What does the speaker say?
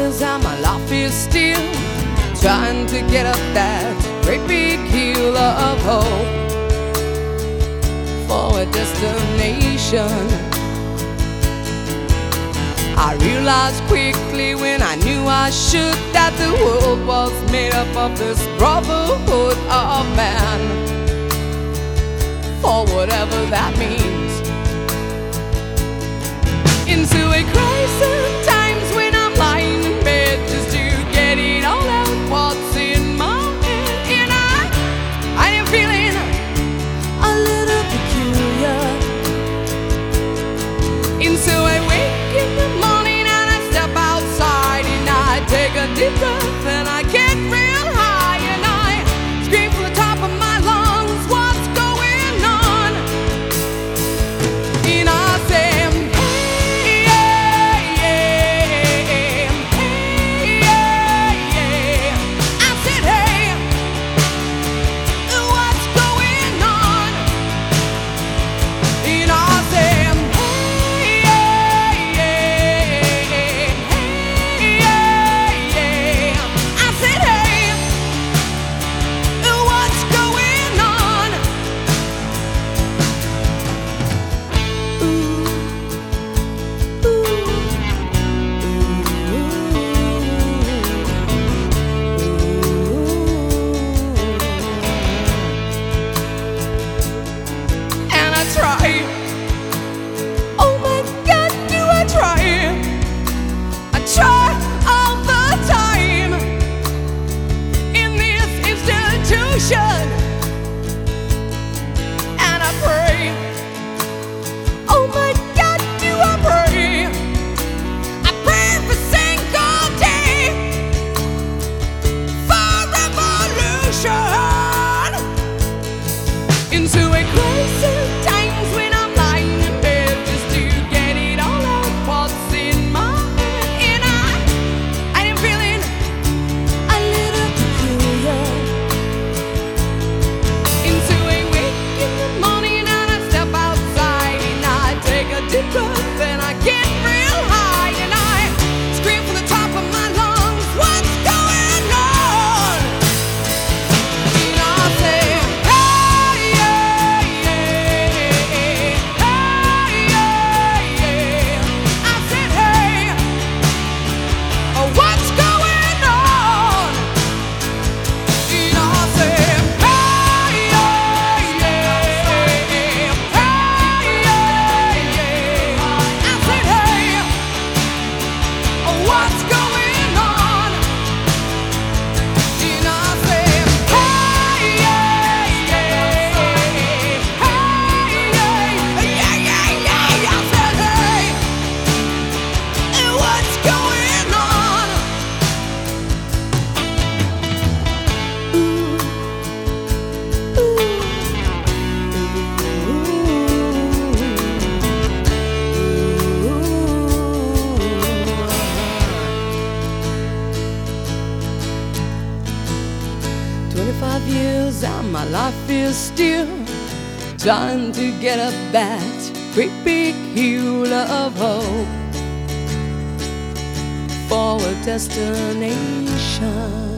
years and my life is still trying to get up that great big hill of hope for a destination. I realized quickly when I knew I should that the world was made up of this brotherhood of man, for whatever that means. Into a crisis times when I'm lying in bed just to get it all out what's in my head. And I am feeling a little peculiar. And so I wake in the morning and I step outside and I take a deep breath and I get real high and I scream from the top of my lungs, what's going on? And I say, hey, yeah, yeah, hey, yeah, yeah. I said, hey, what's going on? And I say, try. Oh my God, do I try? I try all the time in this institution, and I pray. Oh my God, do I pray? I pray every single day for revolution. Into a crisis times when I'm lying in bed just to get it all out what's in my head. And I am feeling a little peculiar. Into a wake in the morning and I step outside and I take a deep breath and I get real high and I scream from the top of my lungs, what's going on? And I say, what's going on? And I say, hey, yeah, yeah, hey, yeah, yeah. I said, hey, what's going on? And I say, hey, yeah, yeah, hey, yeah, yeah. I said, hey, what's going on? "25 years and my life is still trying to get up that great big hill of hope for a destination."